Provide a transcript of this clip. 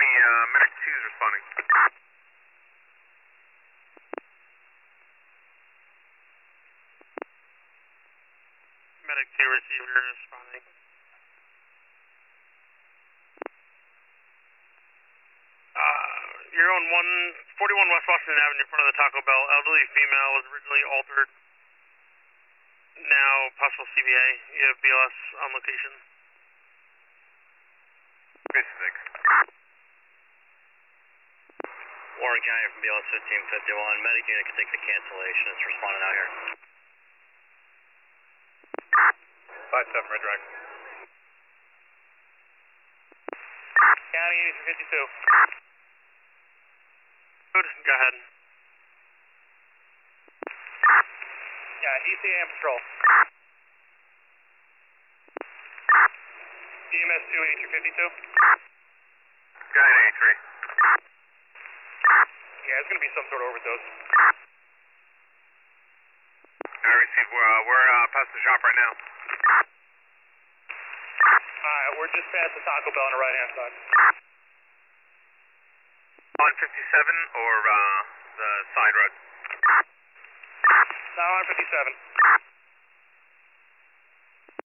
Medic 2 is responding. Medic 2 receiver responding. You're on 41 West Washington Avenue in front of the Taco Bell. Elderly female was originally altered. Now possible CVA. You have BLS on location. 6. Warren County from BLS 1551. Medic unit can take the cancellation. It's responding out here. 5-7, red direct. County 8352. Good, go ahead. Yeah, ECA and patrol. EMS 28352. Guy 83. Yeah, it's going to be some sort of overdose. I received. We're past the shop right now. Alright, we're just past the Taco Bell on the right-hand side. On 57 or the side road? No, on 57.